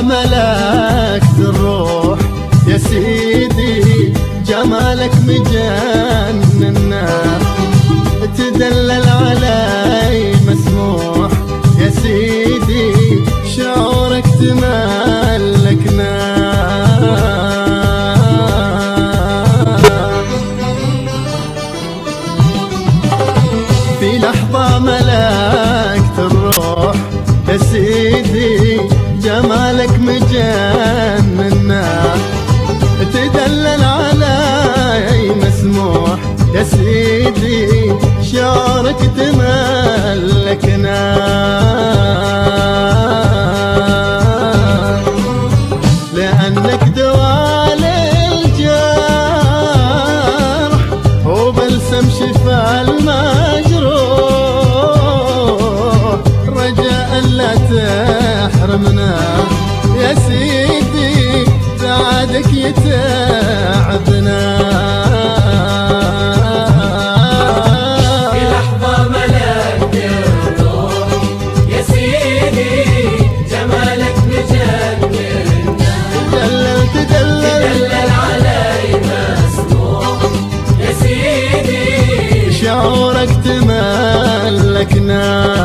ملكت الروح يا سيدي، جمالك مجننا، تدلل علي مسموح يا سيدي، شعورك تملكنا. في لحظة ملكت الروح يا سيدي، جمالك مجننا، تدلل علي مسموح يا سيدي، شعورك تملكنا. لأنك دواء للجرح وبلسم شفاء المجروح، رجاء لا تحرمنا يا سيدي، سعادك يتعبنا. في لحظة ملكت الروح يا سيدي، جمالك مجننا، تدلل علي مسموح يا سيدي، شعورك تملكنا.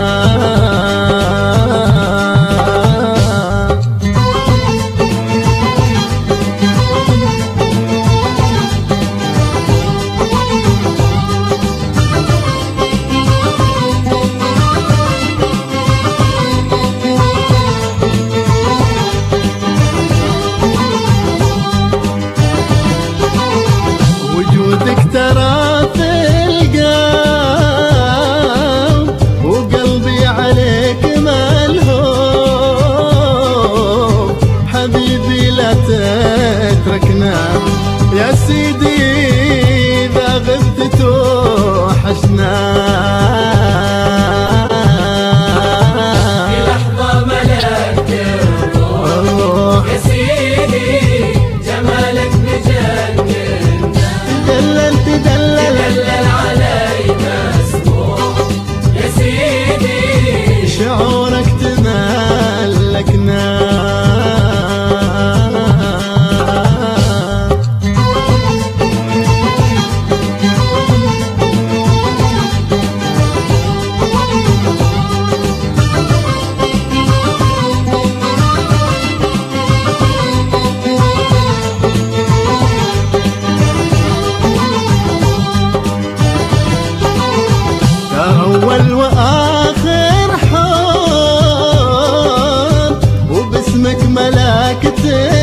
وجودك ترى في القلب، وقلبي عليك ملهوف، حبيبي لا تتركنا يا سيدي، إذا غبت توحشنا. في لحظة ملكت الروح يا سيدي، جمالك مجننا، تدلل علي مسموح يا سيدي، شعورك تملكنا. أول وآخر حب، وباسمك ملكت